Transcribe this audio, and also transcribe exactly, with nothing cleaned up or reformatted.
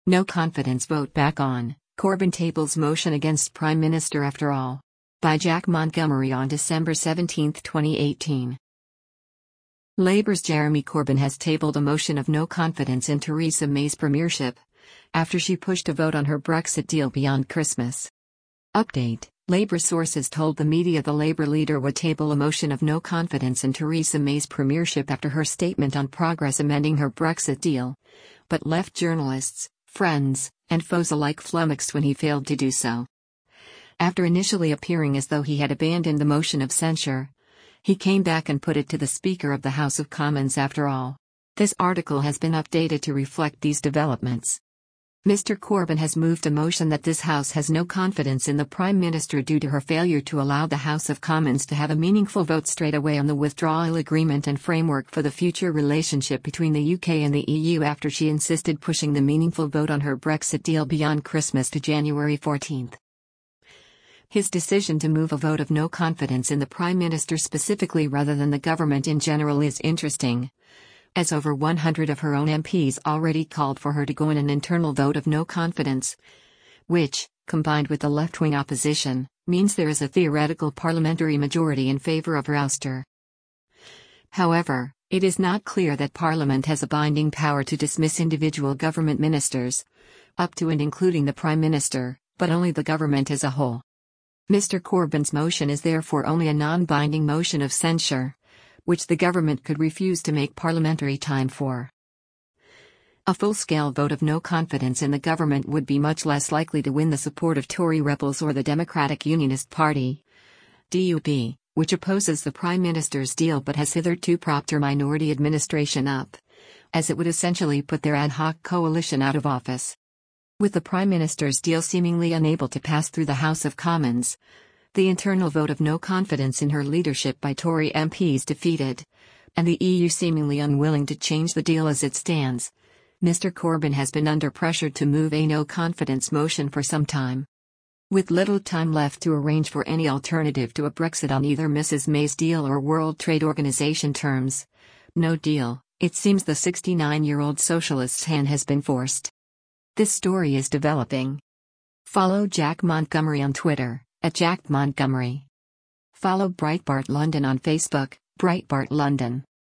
No confidence vote back on, Corbyn tables motion against Prime Minister after all. By Jack Montgomery on December seventeenth, twenty eighteen. Labour's Jeremy Corbyn has tabled a motion of no confidence in Theresa May's premiership, after she pushed a vote on her Brexit deal beyond Christmas. Update: Labour sources told the media the Labour leader would table a motion of no confidence in Theresa May's premiership after her statement on progress amending her Brexit deal, but left journalists, friends, and foes alike flummoxed when he failed to do so. After initially appearing as though he had abandoned the motion of censure, he came back and put it to the Speaker of the House of Commons after all. This article has been updated to reflect these developments. Mister Corbyn has moved a motion that this House has no confidence in the Prime Minister due to her failure to allow the House of Commons to have a meaningful vote straight away on the withdrawal agreement and framework for the future relationship between the U K and the E U after she insisted pushing the meaningful vote on her Brexit deal beyond Christmas to January fourteenth. His decision to move a vote of no confidence in the Prime Minister specifically rather than the government in general is interesting, as over one hundred of her own M Ps already called for her to go in an internal vote of no confidence, which, combined with the left-wing opposition, means there is a theoretical parliamentary majority in favour of her ouster. However, it is not clear that Parliament has a binding power to dismiss individual government ministers, up to and including the Prime Minister, but only the government as a whole. Mister Corbyn's motion is therefore only a non-binding motion of censure, which the government could refuse to make parliamentary time for. A full-scale vote of no confidence in the government would be much less likely to win the support of Tory rebels or the Democratic Unionist Party, D U P, which opposes the Prime Minister's deal but has hitherto propped her minority administration up, as it would essentially put their ad hoc coalition out of office. With the Prime Minister's deal seemingly unable to pass through the House of Commons, the internal vote of no confidence in her leadership by Tory M Ps defeated, and the E U seemingly unwilling to change the deal as it stands, Mister Corbyn has been under pressure to move a no-confidence motion for some time. With little time left to arrange for any alternative to a Brexit on either Missus May's deal or World Trade Organization terms, no deal, it seems the sixty-nine-year-old socialist's hand has been forced. This story is developing. Follow Jack Montgomery on Twitter, at Jack Montgomery. Follow Breitbart London on Facebook, Breitbart London.